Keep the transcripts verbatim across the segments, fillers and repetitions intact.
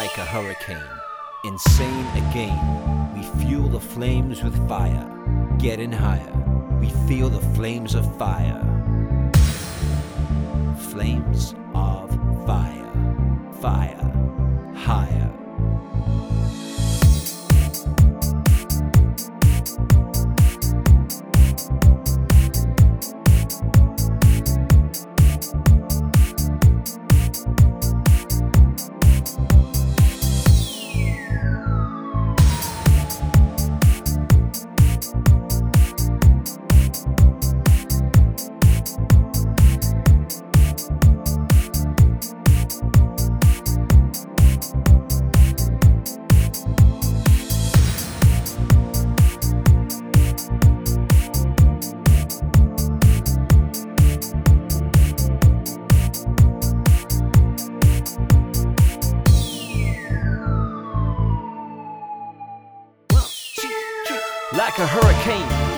like a hurricane, insane again. We fuel the flames with fire, getting higher. We feel the flames of fire. Flames of fire, fire, higher. Like a hurricane.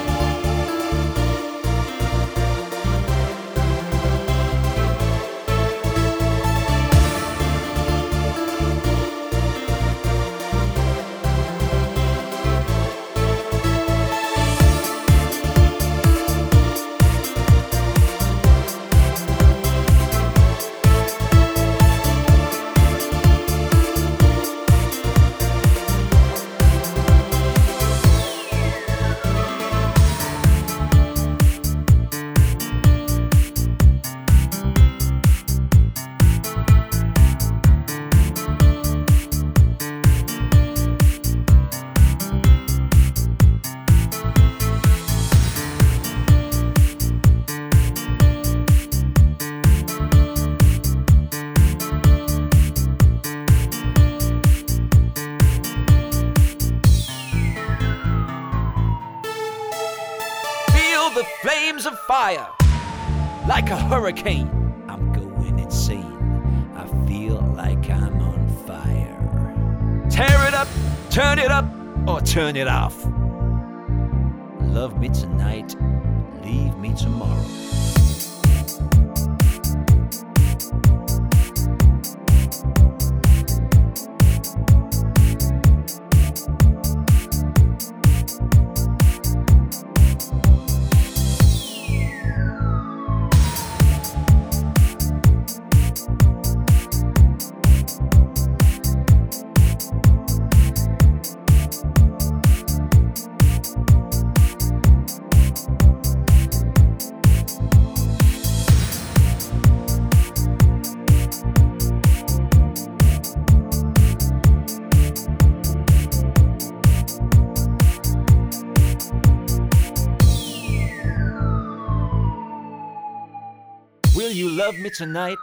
The flames of fire, like a hurricane. I'm going insane. I feel like I'm on fire. Tear it up, turn it up, or turn it off. Love me tonight, leave me tomorrow. Will you love me tonight?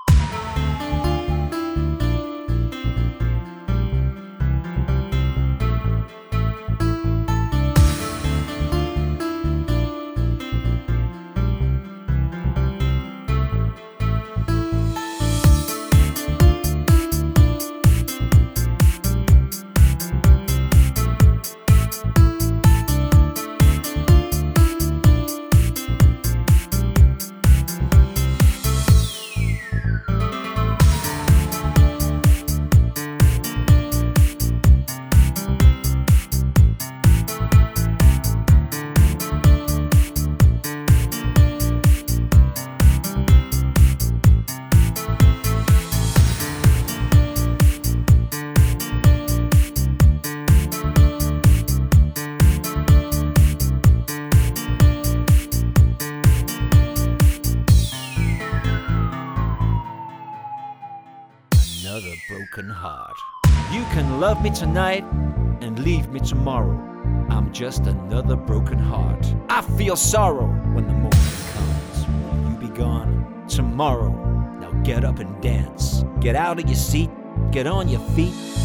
Another broken heart. You can love me tonight and leave me tomorrow. I'm just another broken heart. I feel sorrow when the moment comes. Will you be gone tomorrow? Now get up and dance. Get out of your seat, get on your feet.